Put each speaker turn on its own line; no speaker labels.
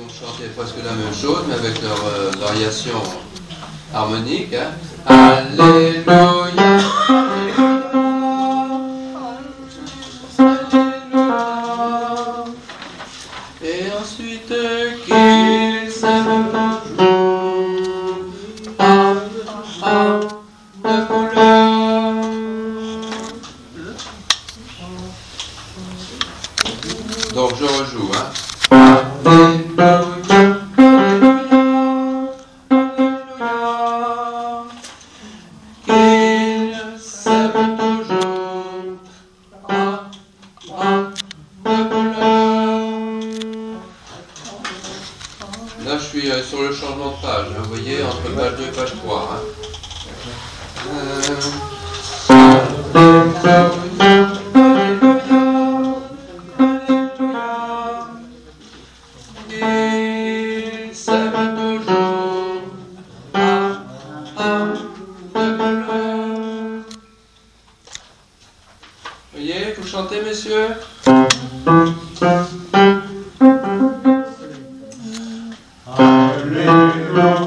vont chanter presque la même chose, mais avec leur variation harmonique. Hein. Alléluia. Et ensuite qu'il s'aime toujours de couleur. Donc je rejoue, hein. Alléluia, Alléluia, qu'il s'aime toujours de couleur. Là je suis sur le changement de page, hein, vous voyez, entre page 2 et page 3. Hein. Il s'aime toujours de couleur. Voyez, vous chantez, messieurs?
Alléluia.